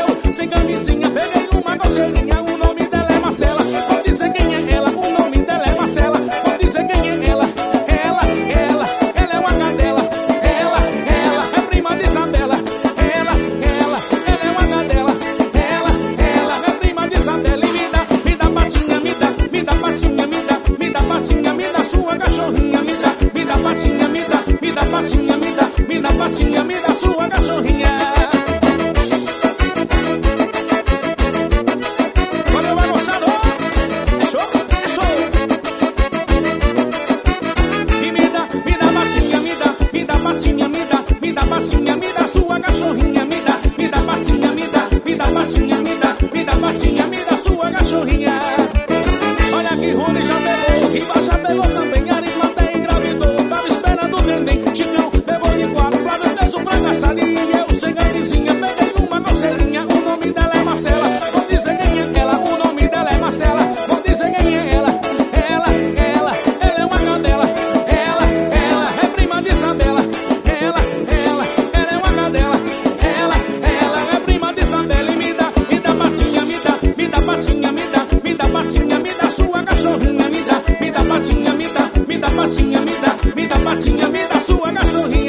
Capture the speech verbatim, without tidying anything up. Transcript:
eu, sem camisinha, peguei uma coceirinha. O nome dela é Marcela. Vou dizer quem é ela, o nome dela é Marcela. Vou dizer quem é ela. Ela, ela, ela é uma cadela. Ela, ela, é prima de Isabela. Ela, ela, ela é uma cadela. Ela, ela, é prima de Isabela. E me dá, me dá patinha, me dá, me dá patinha, me dá, me dá patinha, me dá sua cachorrinha, me dá, me dá patinha, me dá, me dá patinha, me dá, me dá patinha, me dá sua cachorrinha. Valeu, vai gostando? É show, é show. E me dá, me dá patinha, me dá, me dá patinha, me dá, me dá patinha, me dá sua cachorrinha, me dá, me dá patinha, me dá, me dá patinha, me dá, me dá patinha, me dá sua cachorrinha. Olha que Rony já pegou, Riba já pegou também, Arimateia engravidou, tava esperando o neném. Chicão levou de quatro, Flávio fez um fracassado e eu sem ganizinha, peguei uma coceirinha. O nome dela é Marcela, vou dizer quem é ela, o nome dela é Marcela. Vou dizer quem é ela, ela, ela, ela é uma cadela. Ela, ela, é prima de Isabela. Ela, ela, ela é uma cadela. Ela, ela, é prima de Isabela. E me dá, me dá patinha, me dá, me dá patinha, me dá, me dá patinha, me dá sua cachorrinha, me dá, me dá patinha, me dá, me dá patinha, me dá, me dá patinha, me dá sua cachorrinha.